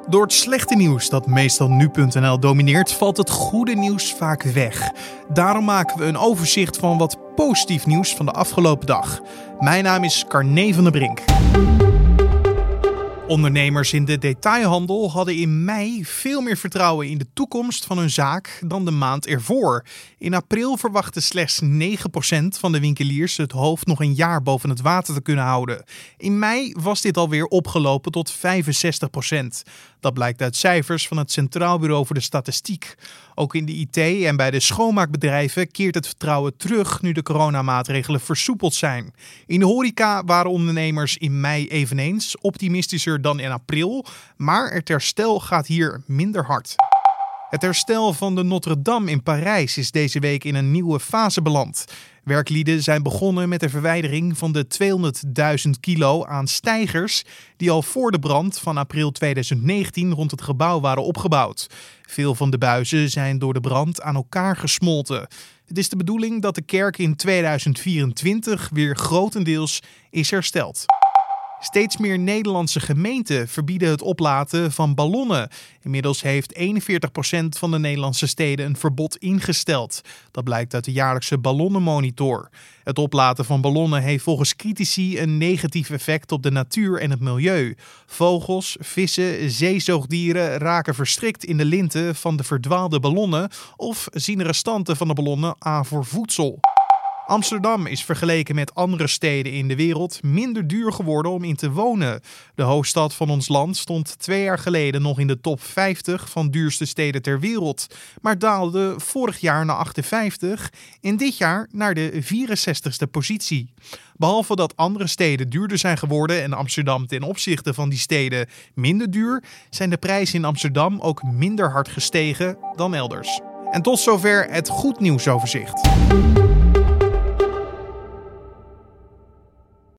Door het slechte nieuws dat meestal nu.nl domineert, valt het goede nieuws vaak weg. Daarom maken we een overzicht van wat positief nieuws van de afgelopen dag. Mijn naam is Carne van der Brink. Ondernemers in de detailhandel hadden in mei veel meer vertrouwen in de toekomst van hun zaak dan de maand ervoor. In april verwachtte slechts 9% van de winkeliers het hoofd nog een jaar boven het water te kunnen houden. In mei was dit alweer opgelopen tot 65%. Dat blijkt uit cijfers van het Centraal Bureau voor de Statistiek. Ook in de IT en bij de schoonmaakbedrijven keert het vertrouwen terug nu de coronamaatregelen versoepeld zijn. In de horeca waren ondernemers in mei eveneens optimistischer dan in april, maar het herstel gaat hier minder hard. Het herstel van de Notre-Dame in Parijs is deze week in een nieuwe fase beland. Werklieden zijn begonnen met de verwijdering van de 200.000 kilo aan steigers die al voor de brand van april 2019 rond het gebouw waren opgebouwd. Veel van de buizen zijn door de brand aan elkaar gesmolten. Het is de bedoeling dat de kerk in 2024 weer grotendeels is hersteld. Steeds meer Nederlandse gemeenten verbieden het oplaten van ballonnen. Inmiddels heeft 41% van de Nederlandse steden een verbod ingesteld. Dat blijkt uit de jaarlijkse ballonnenmonitor. Het oplaten van ballonnen heeft volgens critici een negatief effect op de natuur en het milieu. Vogels, vissen, zeezoogdieren raken verstrikt in de linten van de verdwaalde ballonnen of zien restanten van de ballonnen aan voor voedsel. Amsterdam is vergeleken met andere steden in de wereld minder duur geworden om in te wonen. De hoofdstad van ons land stond 2 jaar geleden nog in de top 50 van duurste steden ter wereld, maar daalde vorig jaar naar 58 en dit jaar naar de 64ste positie. Behalve dat andere steden duurder zijn geworden en Amsterdam ten opzichte van die steden minder duur, zijn de prijzen in Amsterdam ook minder hard gestegen dan elders. En tot zover het goed nieuwsoverzicht.